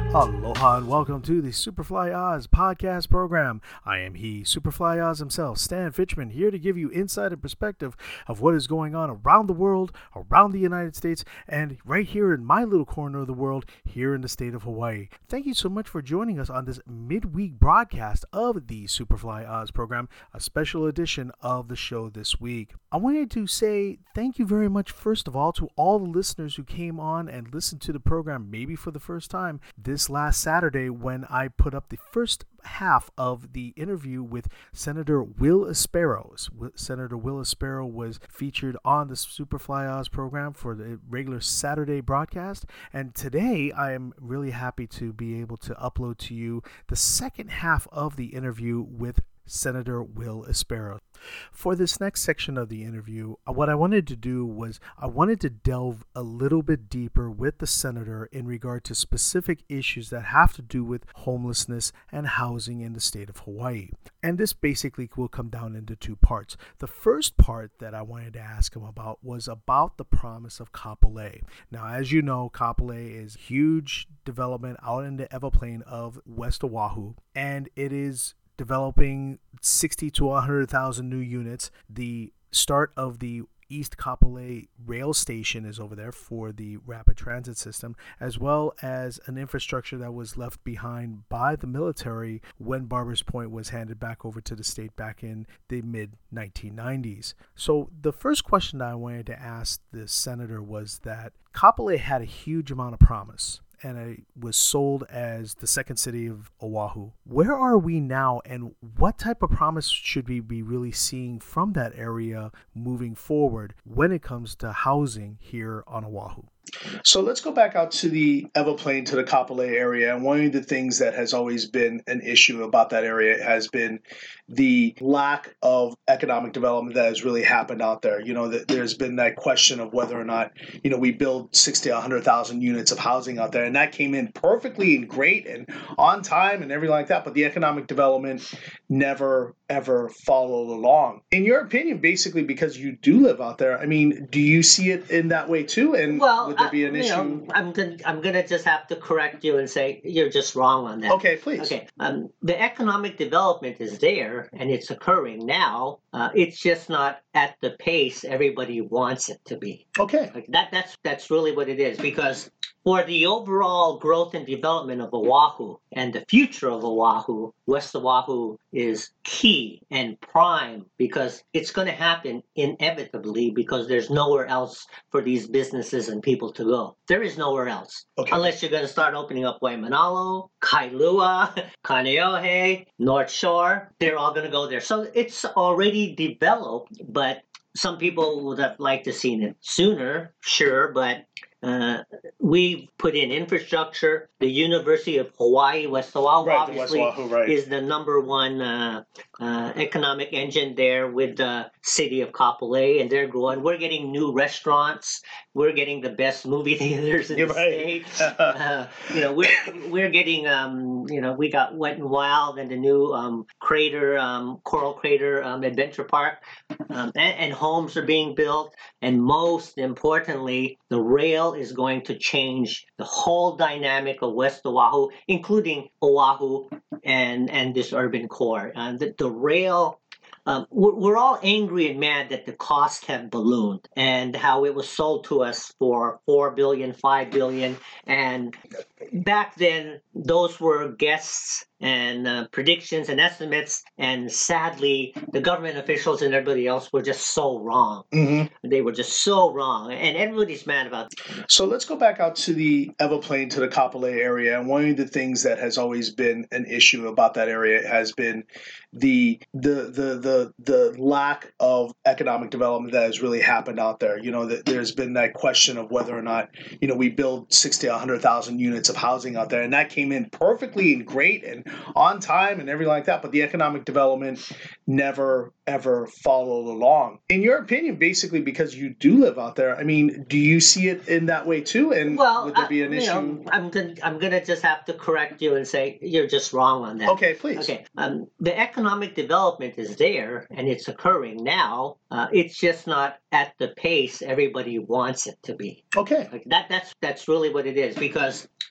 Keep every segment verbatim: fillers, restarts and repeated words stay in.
Aloha and welcome to the Superfly Oz podcast program. I am he, Superfly Oz himself, Stan Fitchman, here to give you insight and perspective of what is going on around the world, around the United States, and right here in my little corner of the world, here in the state of Hawaii. Thank you so much for joining us on this midweek broadcast of the Superfly Oz program, a special edition of the show this week. I wanted to say thank you very much, first of all, to all the listeners who came on and listened to the program, maybe for the first time, this last Saturday when I put up the first half of the interview with Senator Will Aspero. Senator Will Aspero was featured on the Superfly Oz program for the regular Saturday broadcast, and today I am really happy to be able to upload to you the second half of the interview with Senator Will Aspero. For this next section of the interview, what I wanted to do was I wanted to delve a little bit deeper with the senator in regard to specific issues that have to do with homelessness and housing in the state of Hawaii. And this basically will come down into two parts. The first part that I wanted to ask him about was about the promise of Kapolei. Now, as you know, Kapolei is huge development out in the Everplain of West Oahu, and it is developing sixty to one hundred thousand new units. The start of the East Kapolei rail station is over there for the rapid transit system, as well as an infrastructure that was left behind by the military when Barbers Point was handed back over to the state back in the mid nineteen nineties. So the first question that I wanted to ask the senator was that Kapolei had a huge amount of promise, and it was sold as the second city of Oahu. Where are we now, and what type of promise should we be really seeing from that area moving forward when it comes to housing here on Oahu? So let's go back out to the Everplain, to the Kapolei area. And one of the things that has always been an issue about that area has been the lack of economic development that has really happened out there. You know, that there's been that question of whether or not, you know, we build sixty to one hundred thousand units of housing out there. And that came in perfectly and great and on time and everything like that. But the economic development never, ever followed along. In your opinion, basically, because you do live out there, I mean, do you see it in that way too? And well, would there be an uh, issue? Know, I'm gonna, I'm gonna just have to correct you and say you're just wrong on that. Okay, please. Okay, um, the economic development is there and it's occurring now. Uh, it's just not at the pace everybody wants it to be. Okay, like that. That's that's really what it is, because for the overall growth and development of Oahu and the future of Oahu, West Oahu is key and prime, because it's going to happen inevitably, because there's nowhere else for these businesses and people to go. There is nowhere else. Okay. Unless you're going to start opening up Waimanalo, Kailua, Kaneohe, North Shore. They're all going to go there. So it's already developed, but some people would have liked to seen it sooner, sure, but Uh, we've put in infrastructure. The University of Hawaii, West Oahu, right, obviously, West Oahu, right. is the number one uh, uh, economic engine there with the city of Kapolei, and they're growing. We're getting new restaurants. We're getting the best movie theaters in You're the right. state. uh, you know, we're we're getting. Um, you know, we got Wet and Wild and the new um, Crater, um, Coral Crater um, Adventure Park, um, and, and homes are being built. And most importantly, the rail is going to change the whole dynamic of West Oahu, including Oahu and, and this urban core. Uh, the, the rail, um, we're, we're all angry and mad that the costs have ballooned and how it was sold to us for four billion dollars, five billion dollars. And back then, those were guesses and uh, predictions and estimates, and sadly, the government officials and everybody else were just so wrong. Mm-hmm. They were just so wrong, and everybody's mad about it. So let's go back out to the Everplain, to the Kapolei area. And one of the things that has always been an issue about that area has been the the the the the lack of economic development that has really happened out there. You know, that there's been that question of whether or not, you know, we build sixty to one hundred thousand units of housing out there, and that came in perfectly and great and on time and everything like that. But the economic development never, ever followed along. In your opinion, basically, because you do live out there, I mean, do you see it in that way too? And well, would there be an uh, issue? Know, I'm gonna, I'm gonna just have to correct you and say you're just wrong on that. Okay, please. Okay, um, the economic development is there and it's occurring now. Uh, it's just not at the pace everybody wants it to be. Okay. Like that. That's that's really what it is, because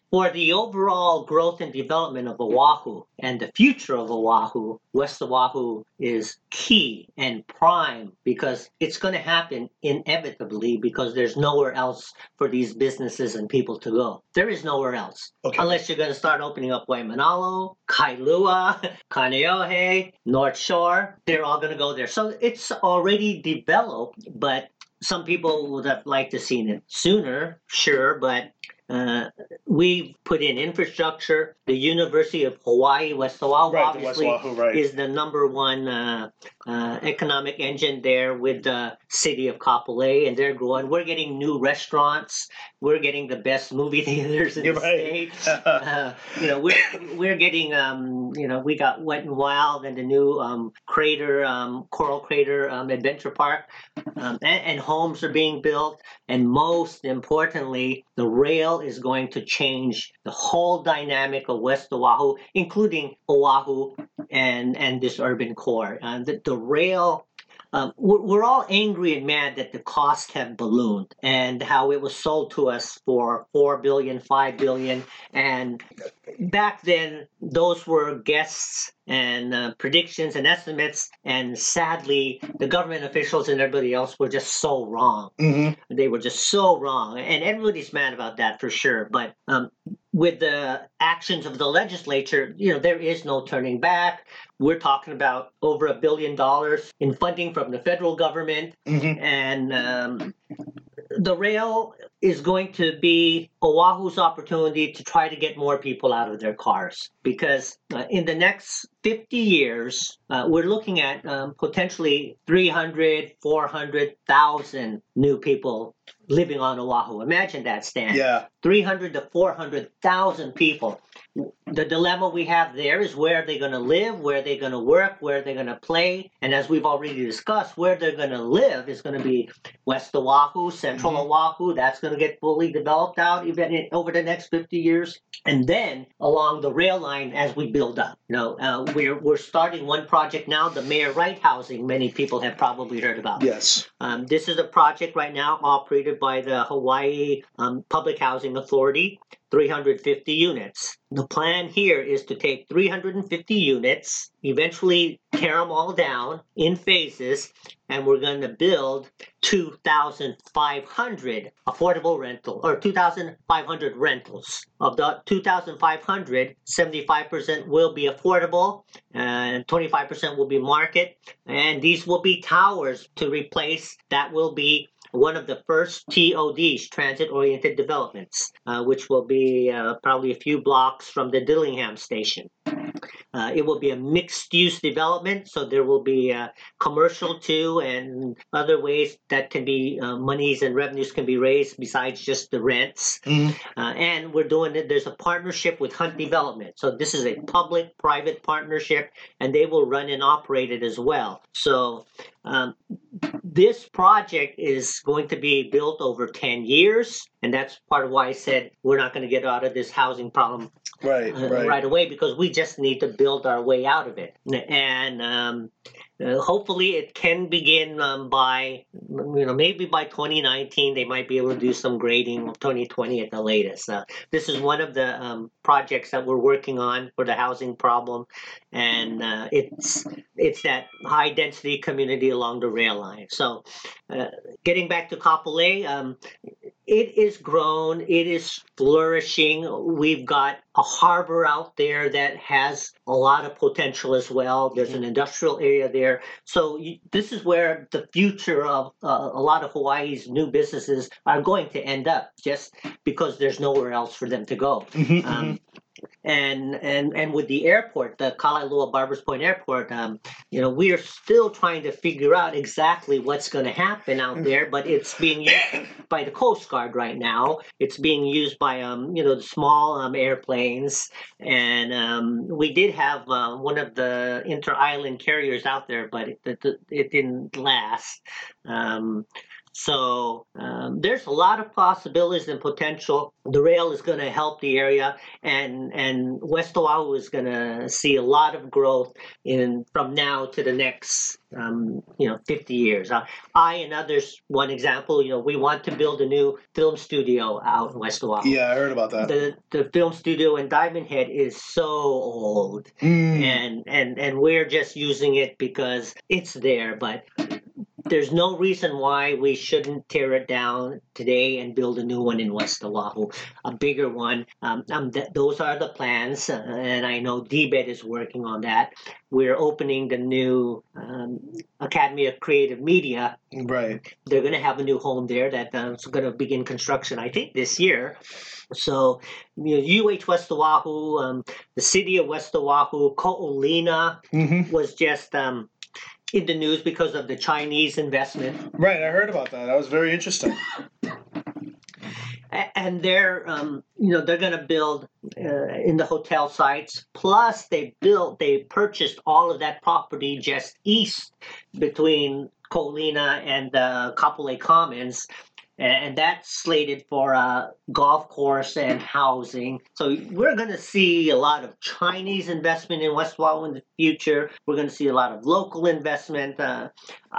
for the overall growth and development of Oahu and the future of Oahu, West Oahu is key and prime because it's going to happen inevitably because there's nowhere else for these businesses and people to go. There is nowhere else. Okay. Unless you're going to start opening up Waimanalo, Kailua, Kaneohe, North Shore. They're all going to go there. So it's already developed, but some people would have liked to seen it sooner, sure, but uh, we've put in infrastructure. The University of Hawaii, West Oahu, Right, the obviously, West Oahu, right. is the number one uh, uh, economic engine there with the city of Kapolei, and they're growing. We're getting new restaurants. We're getting the best movie theaters in You're the right. state. uh, you know, we're we're getting. Um, you know, we got Wet and Wild and the new um, crater, um, Coral Crater um, Adventure Park, um, and, and homes are being built. And most importantly, the rail is going to change the whole dynamic of West Oahu, including Oahu and and this urban core. Uh, the, the rail. Um, we're, we're all angry and mad that the costs have ballooned and how it was sold to us for four billion, five billion, and back then those were guesses and uh, predictions and estimates, and sadly the government officials and everybody else were just so wrong. Mm-hmm. They were just so wrong, and everybody's mad about that for sure. But um, with the actions of the legislature, you know, there is no turning back. We're talking about over a billion dollars in funding from the federal government, Mm-hmm. and um, the rail is going to be Oahu's opportunity to try to get more people out of their cars, because uh, in the next fifty years, uh, we're looking at um, potentially three hundred, four hundred thousand new people living on Oahu. Imagine that, Stan. Yeah. three hundred to four hundred thousand people. The dilemma we have there is where are they going to live, where are they going to work, where are they going to play, and as we've already discussed, where they're going to live is going to be West Oahu, Central Mhm. Oahu. That's going to get fully developed out even in, over the next fifty years, and then along the rail line as we build up. You know, uh, we're we're starting one project now, the Mayor Wright Housing. Many people have probably heard about. Yes. Um, this is a project right now operated by the Hawaii um, Public Housing Authority, three hundred fifty units. The plan here is to take three hundred fifty units, eventually tear them all down in phases, and we're going to build two thousand five hundred affordable rental, or two thousand five hundred rentals. Of the two thousand five hundred, seventy-five percent will be affordable, and twenty-five percent will be market, and these will be towers to replace. That will be one of the first T O Ds, transit-oriented developments, uh, which will be uh, probably a few blocks from the Dillingham station. Uh, it will be a mixed-use development, so there will be uh, commercial too, and other ways that can be uh, monies and revenues can be raised besides just the rents. Mhm. Uh, and we're doing it. There's a partnership with Hunt Development, so this is a public-private partnership, and they will run and operate it as well. So. Um, This project is going to be built over ten years, and that's part of why I said we're not going to get out of this housing problem Right. uh, Right. right away, because we just need to build our way out of it. And um, uh, hopefully it can begin um, by, you know, maybe by twenty nineteen, they might be able to do some grading, twenty twenty at the latest. Uh, this is one of the um, projects that we're working on for the housing problem, and uh, it's it's that high density community along the rail line. So uh, getting back to Kapolei, um, it is grown, it is flourishing. We've got a harbor out there that has a lot of potential as well. There's an industrial area there. So you, this is where the future of uh, a lot of Hawaii's new businesses are going to end up, just because there's nowhere else for them to go. Mhm, Um, and and and with the airport, the Kalailua Barbers Point Airport, um, you know, we are still trying to figure out exactly what's going to happen out there. But it's being used by the Coast Guard right now. It's being used by um, you know, the small um, airplanes, and um, we did have uh, one of the inter-island carriers out there, but it it, it didn't last. Um, So um, there's a lot of possibilities and potential. The rail is going to help the area, and and West Oahu is going to see a lot of growth in from now to the next um, you know fifty years. Uh, I and others, one example, you know, we want to build a new film studio out in West Oahu. Yeah, I heard about that. The the film studio in Diamond Head is so old, Mm. and and and we're just using it because it's there, but there's no reason why we shouldn't tear it down today and build a new one in West Oahu, a bigger one. Um, um, th- those are the plans, uh, and I know D B E D is working on that. We're opening the new um, Academy of Creative Media. Right. They're going to have a new home there that's uh, going to begin construction, I think, this year. So, you know, U H West Oahu, um, the city of West Oahu, Ko'olina Mm-hmm. was just um, in the news because of the Chinese investment. Right, I heard about that. That was very interesting. And they're, um, you know, they're going to build uh, in the hotel sites. Plus, they built, they purchased all of that property just east between Ko'olina and uh, Kapolei Commons. And that's slated for a golf course and housing. So we're going to see a lot of Chinese investment in West Oahu in the future. We're going to see a lot of local investment. Uh,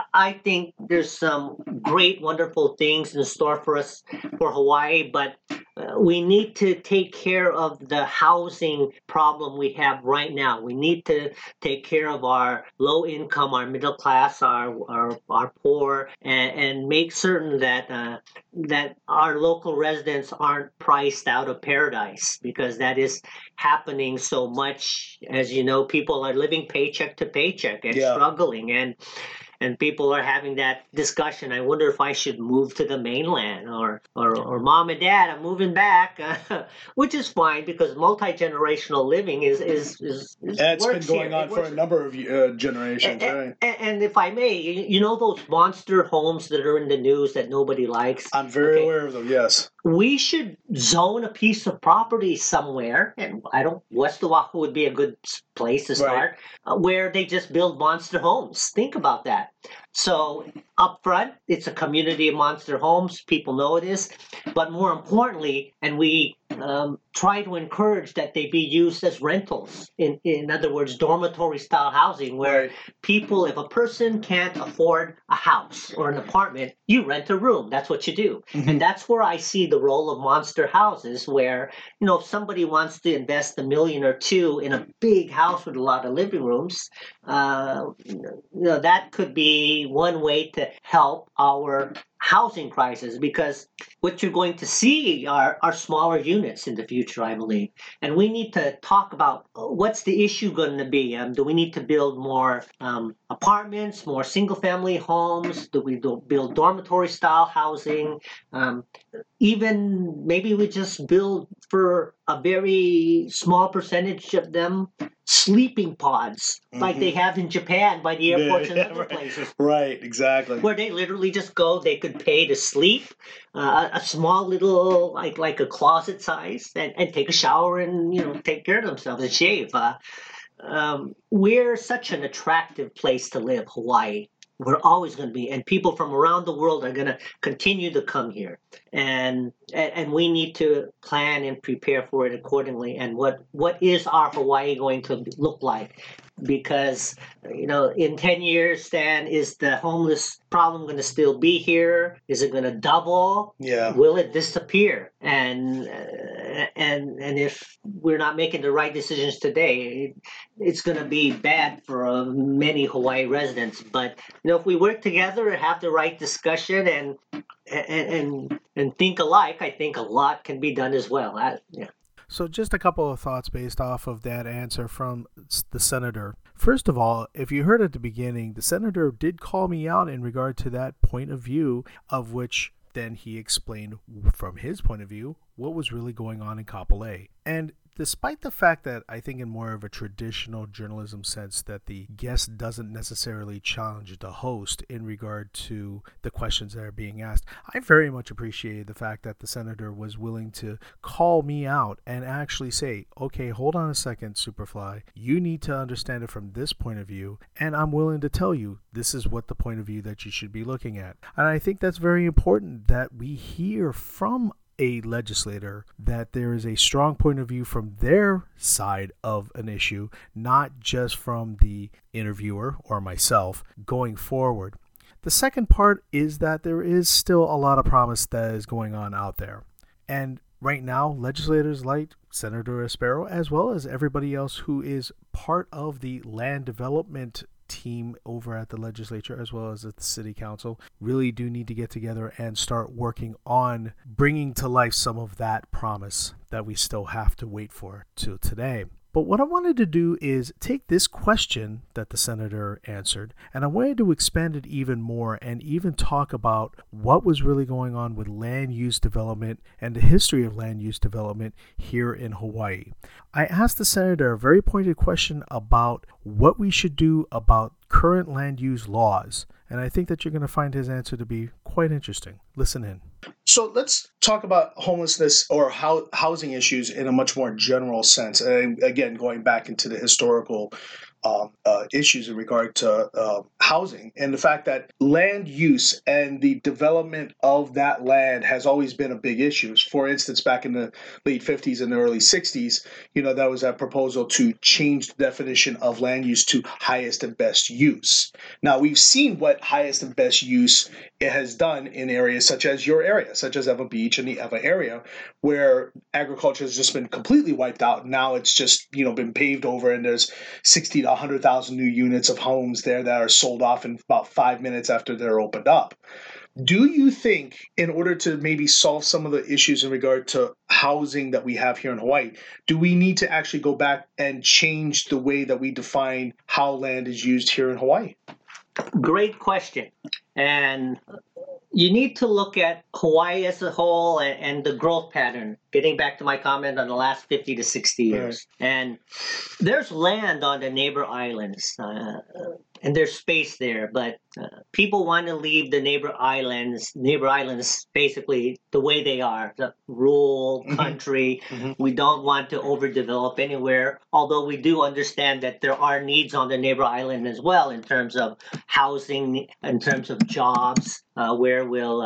I think there's some great, wonderful things in store for us for Hawaii, but uh, we need to take care of the housing problem we have right now. We need to take care of our low income, our middle class, our our, our poor, and, and make certain that uh, that our local residents aren't priced out of paradise, because that is happening so much. As you know, people are living paycheck to paycheck and Yeah. struggling, and and people are having that discussion. I wonder if I should move to the mainland, or or, or mom and dad, I'm moving back, which is fine because multi-generational living is is is, is That's been works going here. on It for a works. number of uh, generations, And, right? and, and if I may, you, you know those monster homes that are in the news that nobody likes? I'm very Okay. aware of them, yes. We should zone a piece of property somewhere, and I don't. West Oahu would be a good s- place to start, uh, where they just build monster homes. Think about that. So up front, it's a community of monster homes. People know it is, but more importantly, and we um, try to encourage that they be used as rentals. In in other words, dormitory style housing, where Right. people, if a person can't afford a house or an apartment, you rent a room. That's what you do. Mhm. And that's where I see the role of monster houses, where, you know, if somebody wants to invest a million or two in a big house with a lot of living rooms, uh, you know, that could be one way to help our housing crisis, because what you're going to see are, are smaller units in the future, I believe. And we need to talk about uh, what's the issue going to be. Um, do we need to build more um, apartments, more single-family homes? Do we do, build dormitory-style housing? Um, even maybe we just build for a very small percentage of them sleeping pods, like Mhm. they have in Japan by the airports Yeah, and other right. places, Right, exactly. where they literally just go. They could pay to sleep, uh, a small little, like like a closet size, and, and take a shower and, you know, take care of themselves and shave. Uh, um, we're such an attractive place to live, Hawaii. We're always going to be, and people from around the world are going to continue to come here, and, and and we need to plan and prepare for it accordingly. And what what is our Hawaii going to look like? Because, you know, in ten years, Stan, is the homeless problem going to still be here? Is it going to double? Yeah. Will it disappear? And uh, and and if we're not making the right decisions today, it, it's going to be bad for uh, many Hawaii residents. But, you know, if we work together and have the right discussion and and and, and think alike, I think a lot can be done as well. I, yeah. So just a couple of thoughts based off of that answer from s- the senator. First of all, if you heard at the beginning, the senator did call me out in regard to that point of view, of which then he explained from his point of view what was really going on in Kapolei. And Despite the fact that I think in more of a traditional journalism sense that the guest doesn't necessarily challenge the host in regard to the questions that are being asked, I very much appreciated the fact that the senator was willing to call me out and actually say, okay, hold on a second, Superfly, you need to understand it from this point of view, and I'm willing to tell you this is what the point of view that you should be looking at. And I think that's very important that we hear from a legislator that there is a strong point of view from their side of an issue, not just from the interviewer or myself going forward. The second part is that there is still a lot of promise that is going on out there. And right now, legislators like Senator Espero, as well as everybody else who is part of the land development team over at the legislature as well as at the city council, really do need to get together and start working on bringing to life some of that promise that we still have to wait for till today. But what I wanted to do is take this question that the senator answered, and I wanted to expand it even more and even talk about what was really going on with land use development and the history of land use development here in Hawaii. I asked the senator a very pointed question about what we should do about current land use laws, and I think that you're going to find his answer to be quite interesting. Listen in. So let's talk about homelessness or how, housing issues in a much more general sense. And again, going back into the historical um, uh, issues in regard to uh, housing and the fact that land use and the development of that land has always been a big issue. For instance, back in the late fifties and the early sixties, you know, that was a proposal to change the definition of land use to highest and best use. Now, we've seen what highest and best use it has done in areas such as your area, such as Ewa Beach and the Ewa area, where agriculture has just been completely wiped out. Now it's just, you know, been paved over, and there's sixty to one hundred thousand new units of homes there that are sold off in about five minutes after they're opened up. Do you think in order to maybe solve some of the issues in regard to housing that we have here in Hawaii, do we need to actually go back and change the way that we define how land is used here in Hawaii? Great question. And you need to look at Hawaii as a whole and, and the growth pattern, getting back to my comment on the last fifty to sixty years. Right. And there's land on the neighbor islands, uh, and there's space there, but uh, people want to leave the neighbor islands, neighbor islands basically the way they are, the rural country. Mm-hmm. We don't want to overdevelop anywhere, although we do understand that there are needs on the neighbor island as well in terms of housing, in terms of jobs, uh, where will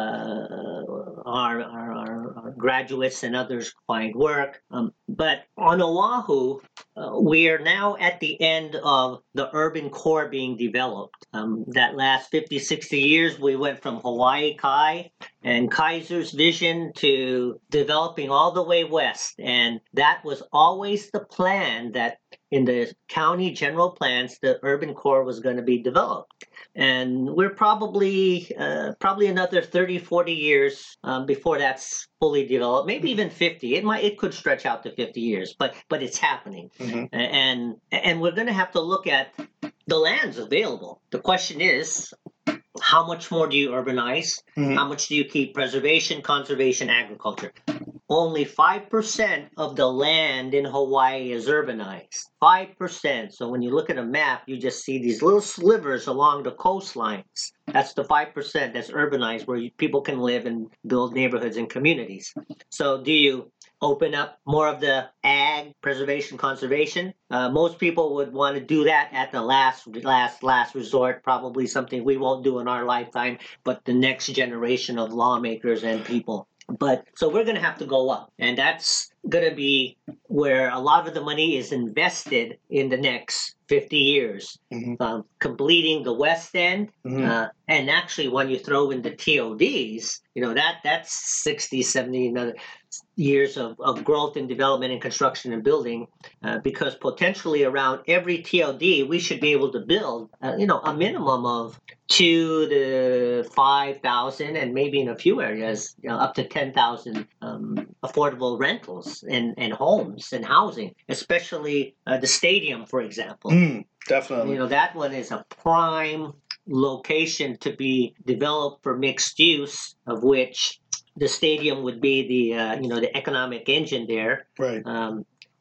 uh, our, our, our graduates and others find work. Um, but on Oahu, uh, we are now at the end of the urban core being developed. Um, that last fifty, sixty years, we went from Hawaii Kai and Kaiser's vision to developing all the way west. And that was always the plan, that in the county general plans, the urban core was going to be developed. And we're probably uh, probably another thirty, forty years um, before that's fully developed, maybe even fifty. It might, it could stretch out to fifty years, but but it's happening. Mm-hmm. And and we're going to have to look at the lands available. The question is, how much more do you urbanize? Mm-hmm. How much do you keep preservation, conservation, agriculture? Only five percent of the land in Hawaii is urbanized. five percent. So when you look at a map, you just see these little slivers along the coastlines. That's the five percent that's urbanized, where you, people can live and build neighborhoods and communities. So do you open up more of the ag, preservation, conservation? Uh, most people would want to do that at the last, last, last resort, probably something we won't do in our lifetime, but the next generation of lawmakers and people. But so we're going to have to go up, and that's going to be where a lot of the money is invested in the next fifty years, mm-hmm. um, completing the west end. Mm-hmm. Uh, and actually, when you throw in the T O Ds, you know, that that's sixty, seventy another years of, of growth and development and construction and building, uh, because potentially around every T O D, we should be able to build, uh, you know, a minimum of two to five thousand, and maybe in a few areas, you know, up to ten thousand um, affordable rentals and, and homes and housing, especially uh, the stadium, for example. Mm, definitely. You know, that one is a prime location to be developed for mixed use, of which the stadium would be the, uh, you know, the economic engine there. Right. Um,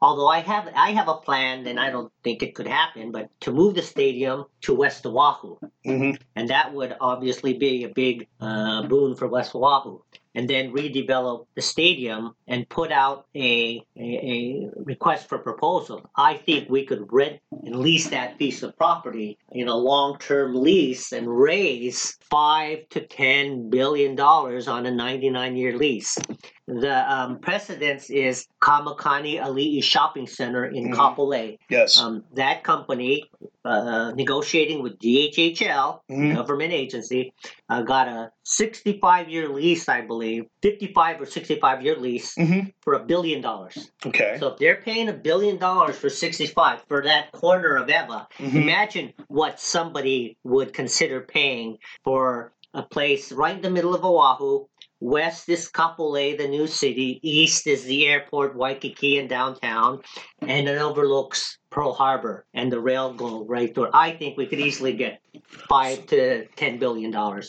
although I have I have a plan, and I don't think it could happen, but to move the stadium to West Oahu, Mm-hmm. and that would obviously be a big uh, boon for West Oahu. And then redevelop the stadium and put out a, a, a request for proposal. I think we could rent and lease that piece of property in a long-term lease and raise five to ten billion dollars on a ninety-nine year lease. The um, precedence is Kamakani Ali'i Shopping Center in Mhm. Kapolei. Yes. Um, that company, uh, negotiating with D H H L, Mhm. government agency, uh, got a sixty-five year lease, I believe, fifty-five or sixty-five year lease Mm-hmm. for a billion dollars. Okay. So if they're paying a billion dollars for sixty-five for that corner of Eva, Mhm. imagine what somebody would consider paying for a place right in the middle of Oahu. West is Kapolei, the new city. East is the airport, Waikiki, and downtown. And it overlooks Pearl Harbor, and the rail go right through. I think we could easily get five to ten billion dollars.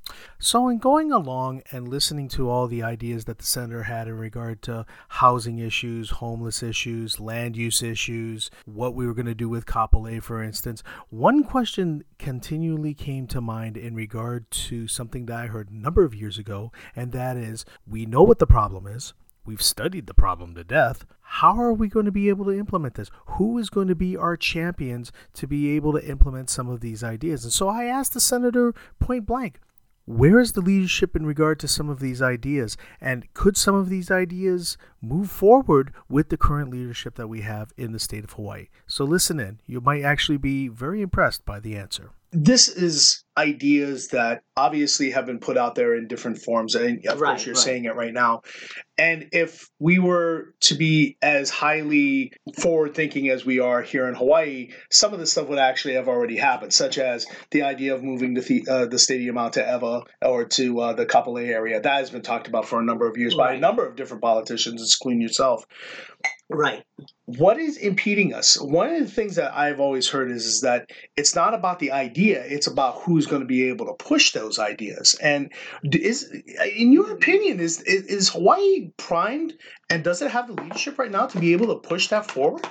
So, in going along and listening to all the ideas that the senator had in regard to housing issues, homeless issues, land use issues, what we were going to do with Kapolei, for instance, one question continually came to mind in regard to something that I heard a number of years ago, and that is, we know what the problem is. We've studied the problem to death. How are we going to be able to implement this? Who is going to be our champions to be able to implement some of these ideas? And so I asked the senator point blank, where is the leadership in regard to some of these ideas? And could some of these ideas move forward with the current leadership that we have in the state of Hawaii? So listen in. You might actually be very impressed by the answer. This is ideas that obviously have been put out there in different forms. And of Right, course, you're right. saying it right now. And if we were to be as highly forward thinking as we are here in Hawaii, some of this stuff would actually have already happened, such as the idea of moving the, uh, the stadium out to Eva or to uh, the Kapolei area. That has been talked about for a number of years by a Right. number of different politicians, including yourself. Right. What is impeding us? One of the things that I've always heard is, is that it's not about the idea, it's about who's going to be able to push those ideas. And is, in your opinion, is, is is Hawaii primed, and does it have the leadership right now to be able to push that forward?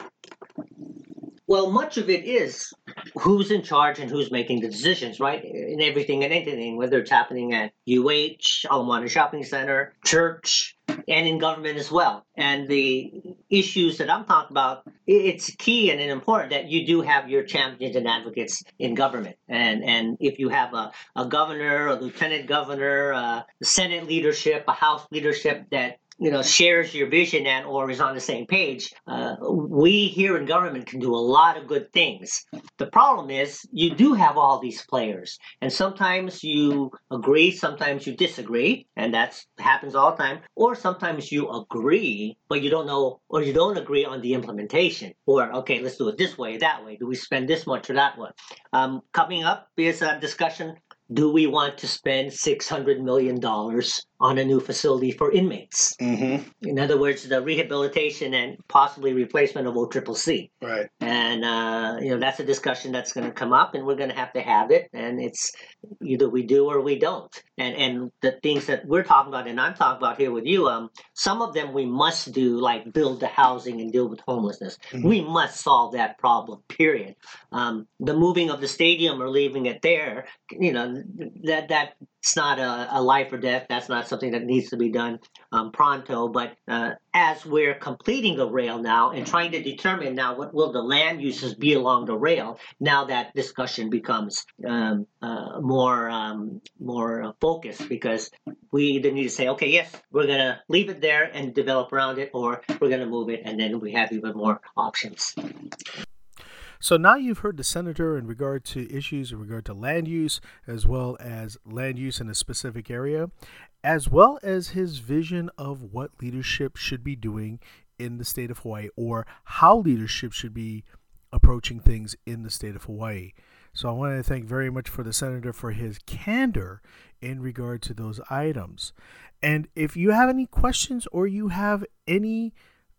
Well, much of it is who's in charge and who's making the decisions, right? In everything and anything, whether it's happening at U H, Alamana Shopping Center, church, and in government as well. And the issues that I'm talking about, it's key and important that you do have your champions and advocates in government. And and if you have a, a governor, a lieutenant governor, a Senate leadership, a House leadership that you know, shares your vision and or is on the same page, uh, we here in government can do a lot of good things. The problem is you do have all these players, and sometimes you agree, sometimes you disagree, and that happens all the time. Or sometimes you agree, but you don't know, or you don't agree on the implementation. Or, okay, let's do it this way, that way. Do we spend this much or that one? Um, coming up is a discussion. Do we want to spend six hundred million dollars on a new facility for inmates? Mm-hmm. In other words, the rehabilitation and possibly replacement of O C C C. Right. And, uh, you know, that's a discussion that's going to come up, and we're going to have to have it. And it's either we do or we don't. And and the things that we're talking about and I'm talking about here with you, um, some of them we must do, like build the housing and deal with homelessness. Mm-hmm. We must solve that problem, period. Um, the moving of the stadium or leaving it there, you know, that that's not a, a life or death. That's not something that needs to be done um, pronto. But uh, as we're completing the rail now and trying to determine now what will the land uses be along the rail, now that discussion becomes um, uh, more um, more focused, because we either need to say, okay, yes, we're going to leave it there and develop around it, or we're going to move it, and then we have even more options. So now you've heard the senator in regard to issues in regard to land use, as well as land use in a specific area, as well as his vision of what leadership should be doing in the state of Hawaii, or how leadership should be approaching things in the state of Hawaii. So I want to thank very much for the senator for his candor in regard to those items. And if you have any questions or you have any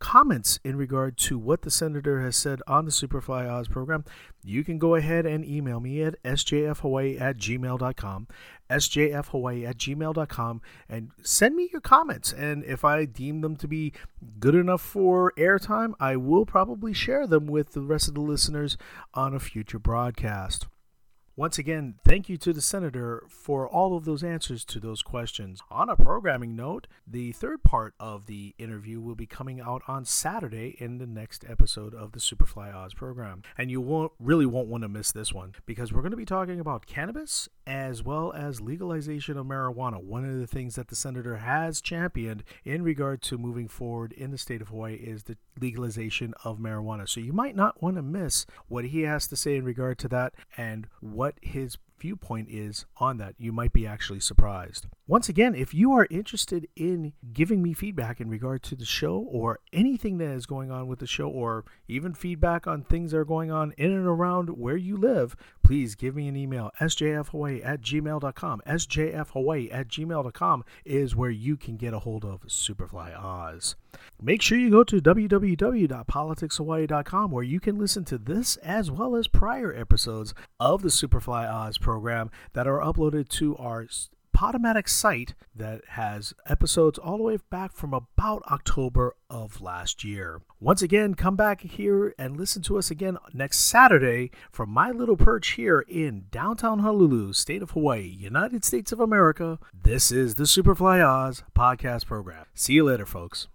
comments in regard to what the senator has said on the Superfly Oz program, you can go ahead and email me at s j f hawaii at gmail dot com, s j f hawaii at gmail dot com, and send me your comments. And if I deem them to be good enough for airtime, I will probably share them with the rest of the listeners on a future broadcast. Once again, thank you to the senator for all of those answers to those questions. On a programming note, the third part of the interview will be coming out on Saturday in the next episode of the Superfly Oz program. And you won't really won't want to miss this one, because we're going to be talking about cannabis as well as legalization of marijuana. One of the things that the senator has championed in regard to moving forward in the state of Hawaii is the legalization of marijuana. So you might not want to miss what he has to say in regard to that and what what his viewpoint is on that. You might be actually surprised. Once again, if you are interested in giving me feedback in regard to the show or anything that is going on with the show, or even feedback on things that are going on in and around where you live, please give me an email. s j f hawaii at gmail dot com. s j f hawaii at gmail dot com is where you can get a hold of Superfly Oz. Make sure you go to w w w dot politics hawaii dot com, where you can listen to this as well as prior episodes of the Superfly Oz program that are uploaded to our Podomatic site that has episodes all the way back from about October of last year. Once again, come back here and listen to us again next Saturday from my little perch here in downtown Honolulu, state of Hawaii, United States of America. This is the Superfly Oz podcast program. See you later, folks.